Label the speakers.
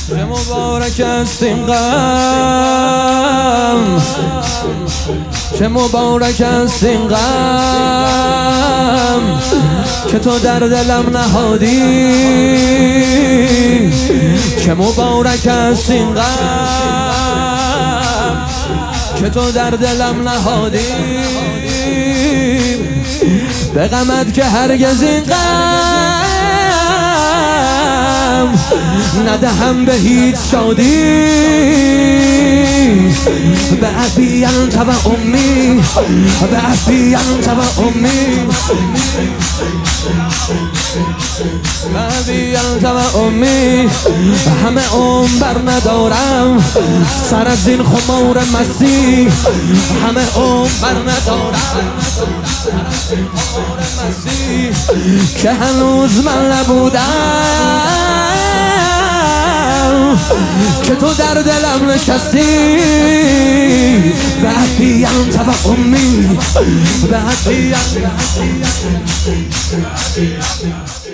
Speaker 1: چه مبارک است این غم، چه مبارک است این غم که تو در دلم نهادی. چه مبارک است این غم که تو در دلم نهادی. به غمت که هرگز این غم ندهم به هیچ شادی. به ابی انت و امی، به ابی انت و امی، به ابی انت و امی. همه عمر بر ندارم سر از این خمار مسیح، همه عمر بر ندارم که هنوز من نبودم که تو در دلم نشستی. به ابی انت و امی، به ابی انت